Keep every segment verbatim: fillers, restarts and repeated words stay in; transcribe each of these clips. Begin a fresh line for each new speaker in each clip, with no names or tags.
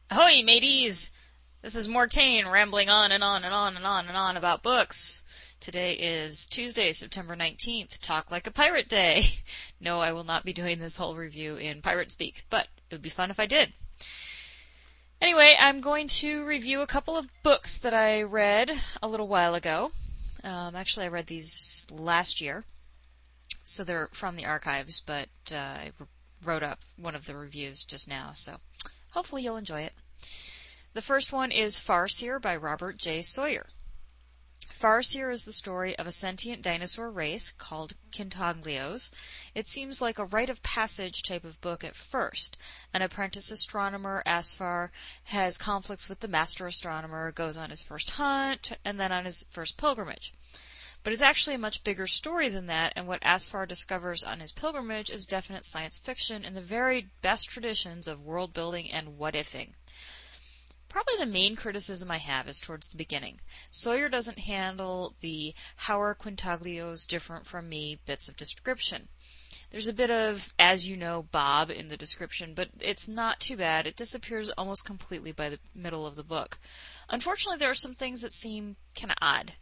Ahoy, mateys! This is Mortain rambling on and on and on and on and on about books. Today is Tuesday, September nineteenth, Talk Like a Pirate Day. No, I will not be doing this whole review in pirate speak, but it would be fun if I did. Anyway, I'm going to review a couple of books that I read a little while ago. Um, actually, I read these last year, so they're from the archives, but uh, I wrote up one of the reviews just now, so hopefully you'll enjoy it. The first one is Farseer by Robert J. Sawyer. Farseer is the story of a sentient dinosaur race called Quintaglios. It seems like a rite of passage type of book at first. An apprentice astronomer, Asfar, has conflicts with the master astronomer, goes on his first hunt, and then on his first pilgrimage. But it's actually a much bigger story than that, and what Asfar discovers on his pilgrimage is definite science fiction in the very best traditions of world building and what-ifing. Probably the main criticism I have is towards the beginning. Sawyer doesn't handle the "how are Quintaglios different from me" bits of description. There's a bit of "as you know, Bob" in the description, but it's not too bad. It disappears almost completely by the middle of the book. Unfortunately, there are some things that seem kind of odd.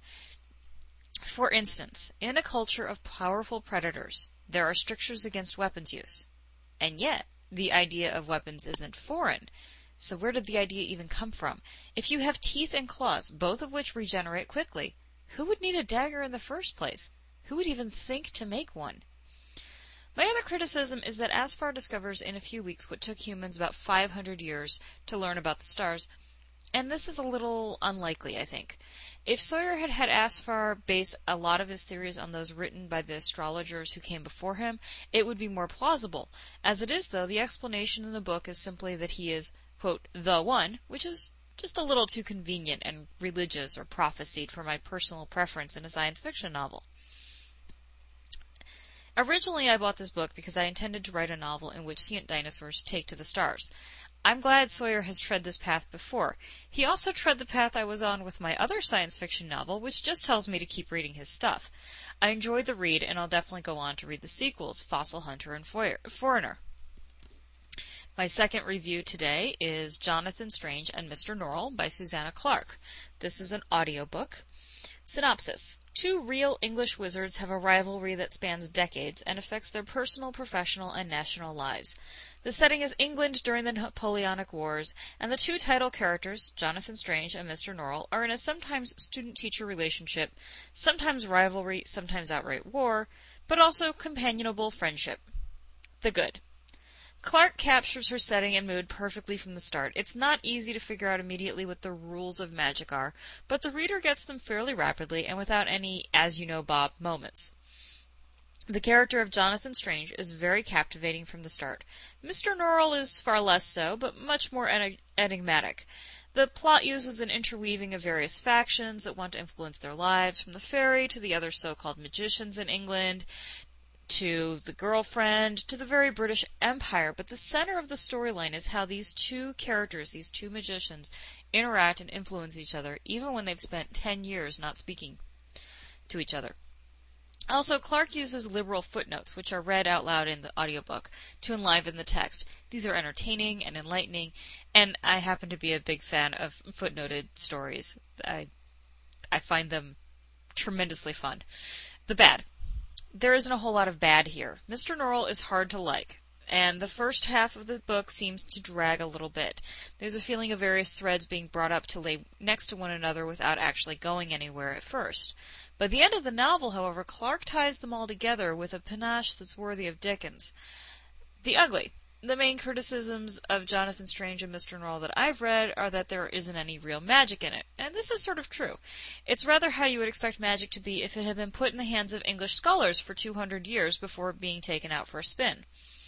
For instance, in a culture of powerful predators, there are strictures against weapons use. And yet, the idea of weapons isn't foreign. So where did the idea even come from? If you have teeth and claws, both of which regenerate quickly, who would need a dagger in the first place? Who would even think to make one? My other criticism is that Asfar discovers in a few weeks what took humans about five hundred years to learn about the stars, and this is a little unlikely, I think. If Sawyer had had Asfar base a lot of his theories on those written by the astrologers who came before him, it would be more plausible. As it is, though, the explanation in the book is simply that he is, quote, the one, which is just a little too convenient and religious or prophesied for my personal preference in a science fiction novel. Originally, I bought this book because I intended to write a novel in which sentient dinosaurs take to the stars. I'm glad Sawyer has tread this path before. He also tread the path I was on with my other science fiction novel, which just tells me to keep reading his stuff. I enjoyed the read, and I'll definitely go on to read the sequels, Fossil Hunter and Foreigner. My second review today is Jonathan Strange and Mister Norrell by Susanna Clarke. This is an audiobook. Synopsis. Two real English wizards have a rivalry that spans decades and affects their personal, professional, and national lives. The setting is England during the Napoleonic Wars, and the two title characters, Jonathan Strange and Mister Norrell, are in a sometimes student-teacher relationship, sometimes rivalry, sometimes outright war, but also companionable friendship. The good. Clarke captures her setting and mood perfectly from the start. It's not easy to figure out immediately what the rules of magic are, but the reader gets them fairly rapidly and without any "as you know, Bob" moments. The character of Jonathan Strange is very captivating from the start. Mister Norrell is far less so, but much more en- enigmatic. The plot uses an interweaving of various factions that want to influence their lives, from the fairy to the other so-called magicians in England, to the girlfriend, to the very British Empire, but the center of the storyline is how these two characters, these two magicians, interact and influence each other, even when they've spent ten years not speaking to each other. Also, Clarke uses liberal footnotes, which are read out loud in the audiobook, to enliven the text. These are entertaining and enlightening, and I happen to be a big fan of footnoted stories. I, I find them tremendously fun. The bad. There isn't a whole lot of bad here. Mister Norrell is hard to like, and the first half of the book seems to drag a little bit. There's a feeling of various threads being brought up to lay next to one another without actually going anywhere at first. By the end of the novel, however, Clarke ties them all together with a panache that's worthy of Dickens. The ugly. The main criticisms of Jonathan Strange and Mister Norrell that I've read are that there isn't any real magic in it, and this is sort of true. It's rather how you would expect magic to be if it had been put in the hands of English scholars for two hundred years before being taken out for a spin.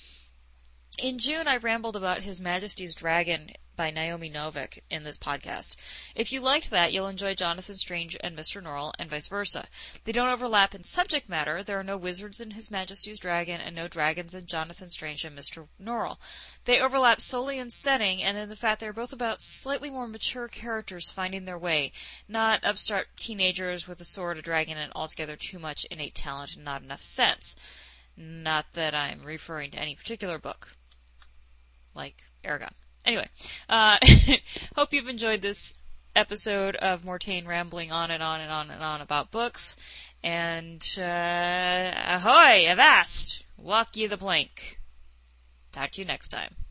In June, I rambled about His Majesty's Dragon by Naomi Novik in this podcast. If you liked that, you'll enjoy Jonathan Strange and Mister Norrell, and vice versa. They don't overlap in subject matter. There are no wizards in His Majesty's Dragon, and no dragons in Jonathan Strange and Mister Norrell. They overlap solely in setting, and in the fact they're both about slightly more mature characters finding their way, not upstart teenagers with a sword, a dragon, and altogether too much innate talent and not enough sense. Not that I'm referring to any particular book, like Eragon. Anyway, uh, hope you've enjoyed this episode of Mortain rambling on and on and on and on about books. And, uh, ahoy, avast, walk ye the plank. Talk to you next time.